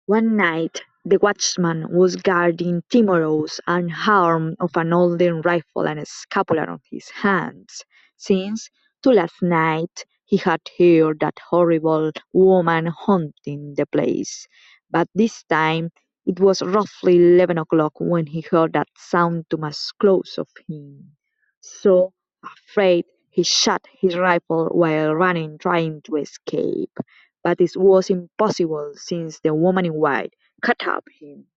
One night the watchman was guarding Timorous, unarmed of an Alden rifle and a scapular on his hands, since, to last night, he had heard that horrible woman haunting the place. But this time it was roughly 11 o'clock when he heard that sound too much close of him. So, afraid, he shot his rifle while running, trying to escape. But it was impossible, since the woman in white caught up him.